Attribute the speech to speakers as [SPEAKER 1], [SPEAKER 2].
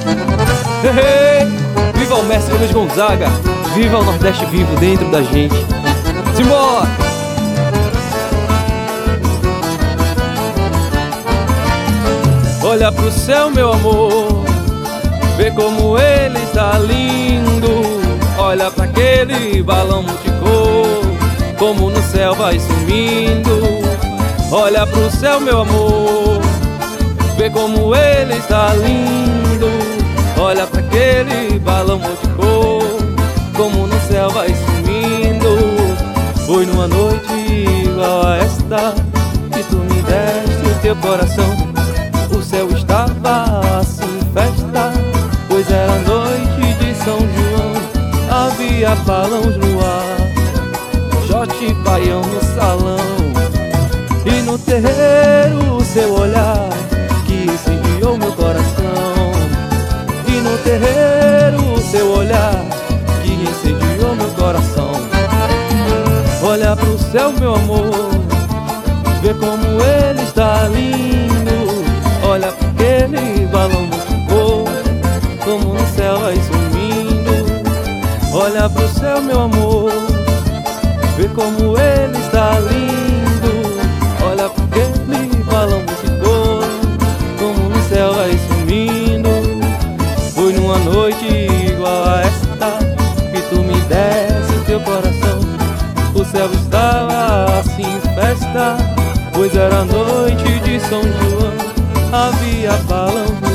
[SPEAKER 1] Hey, viva o mestre Luiz Gonzaga, viva o Nordeste vivo dentro da gente. Simbora! Olha pro céu, meu amor, vê como ele está lindo. Olha pra aquele balão multicor, como no céu vai sumindo. Olha pro céu, meu amor, vê como ele está lindo. Olha pra aquele balão multicor, como no céu vai sumindo. Foi numa noite igual a esta que tu me deste o teu coração. O céu estava assim festa, pois era noite de São João. Havia balões no ar, shot e baião no salão. E no terreiro o seu olhar que incendiou meu coração. E no terreiro o seu olhar que incendiou meu coração. Olha pro céu, meu amor, vê como ele está lindo. Olha pra aquele balão multicor, como no céu vai sumindo. Olha pro céu, meu amor, vê como ele está lindo. Olha pra aquele balão multicor, como no céu vai sumindo. Foi numa noite igual a esta que tu me desse o teu coração. O céu estava assim em festa, pois era noite de São João. Havia balão